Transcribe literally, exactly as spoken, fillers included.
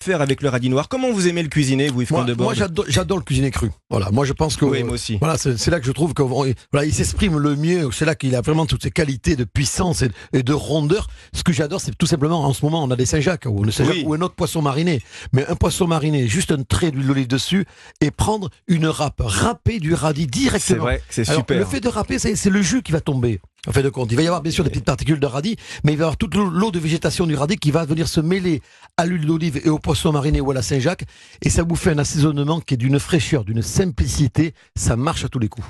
faire avec le radis noir. Comment vous aimez le cuisiner, vous, Yves Moi, Condebord? moi j'adore, j'adore le cuisiner cru. Voilà, moi je pense que Oui, moi aussi. voilà, c'est, c'est là que je trouve que voilà, il s'exprime le mieux. C'est là qu'il a vraiment toutes ses qualités de puissance et, et de rondeur. Ce que j'adore, c'est tout simplement en ce moment, on a des Saint-Jacques ou, le Saint-Jacques, Oui. ou un autre poisson mariné. Mais un poisson mariné, juste un trait d'huile d'olive dessus et prendre une râpe, râper du radis directement. C'est vrai, c'est Alors, super. le fait de râper, c'est, c'est le jus qui va tomber. En fait de compte, il va y avoir bien sûr des petites particules de radis, mais il va y avoir toute l'eau l'eau de végétation du radis qui va venir se mêler à l'huile d'olive et au poisson mariné ou à la Saint-Jacques, et ça vous fait un assaisonnement qui est d'une fraîcheur, d'une simplicité, ça marche à tous les coups.